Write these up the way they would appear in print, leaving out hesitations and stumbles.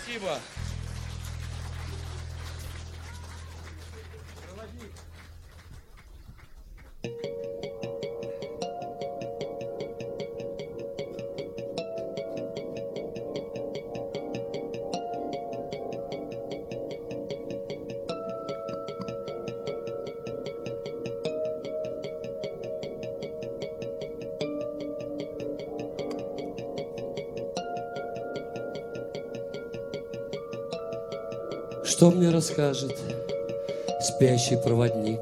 Спасибо. Что мне расскажет спящий проводник?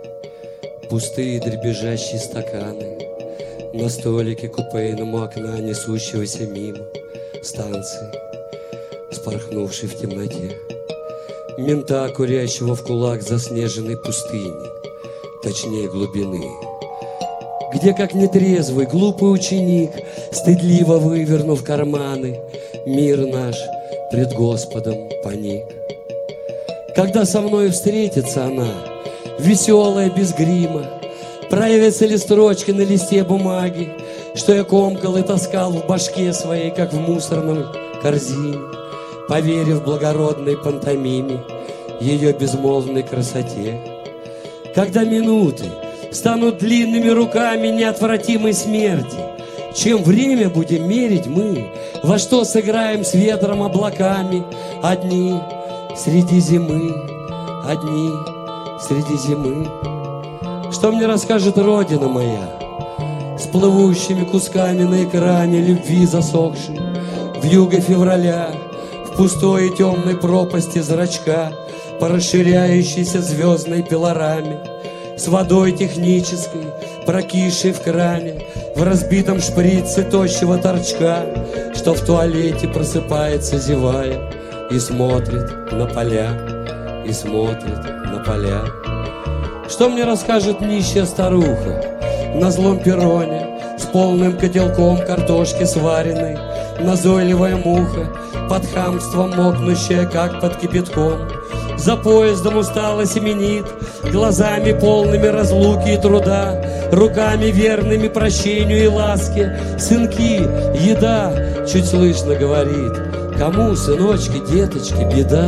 Пустые дребезжащие стаканы на столике купейном у окна, несущегося мимо станции, спорхнувшей в темноте. Мента, курящего в кулак заснеженной пустыни, точнее глубины, где, как нетрезвый, глупый ученик, стыдливо вывернув карманы, мир наш пред Господом поник. Когда со мной встретится она, веселая, без грима, проявятся ли строчки на листе бумаги, что я комкал и таскал в башке своей, как в мусорной корзине, поверив благородной пантомиме, ее безмолвной красоте. Когда минуты станут длинными руками неотвратимой смерти, чем время будем мерить мы, во что сыграем с ветром облаками, одни среди зимы, одни среди зимы. Что мне расскажет Родина моя с плывущими кусками на экране любви засохшей вьюга февраля, в пустой и темной пропасти зрачка по расширяющейся звездной пилораме, с водой технической, прокисшей в кране, в разбитом шприце тощего торчка, что в туалете просыпается, зевая, и смотрит на поля, и смотрит на поля. Что мне расскажет нищая старуха на злом перроне с полным котелком картошки сваренной, назойливая муха, под хамством мокнущая, как под кипятком, за поездом устало семенит, глазами полными разлуки и труда, руками верными прощению и ласке. Сынки, еда, чуть слышно говорит, кому, сыночки, деточки, беда?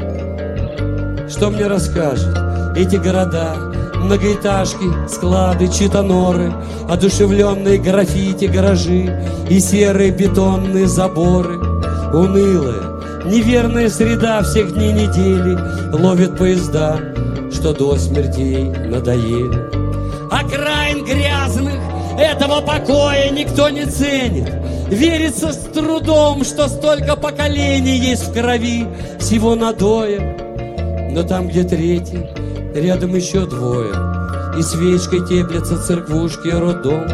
Что мне расскажут эти города, многоэтажки, склады, читаноры, одушевленные граффити гаражи и серые бетонные заборы? Унылая, неверная среда всех дней недели ловит поезда, что до смерти ей надоели. Окраин грязных этого покоя никто не ценит. Верится с трудом, что столько поколений есть в крови всего надоя. Но там, где третий, рядом еще двое, и свечкой теплятся церквушки и роддом.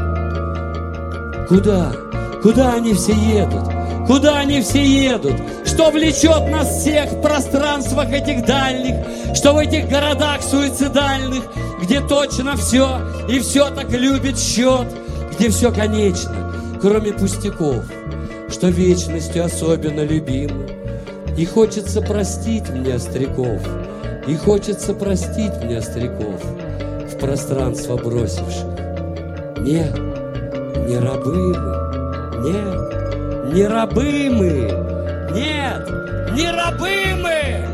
Куда? Куда они все едут? Куда они все едут? Что влечет нас всех в пространствах этих дальних, что в этих городах суицидальных, где точно все и все так любит счет, где все конечно, кроме пустяков, что вечностью особенно любимы. И хочется простить мне остряков, и хочется простить мне остряков, в пространство бросивших. Нет, не рабы мы, нет, не рабы мы, нет, не рабы мы.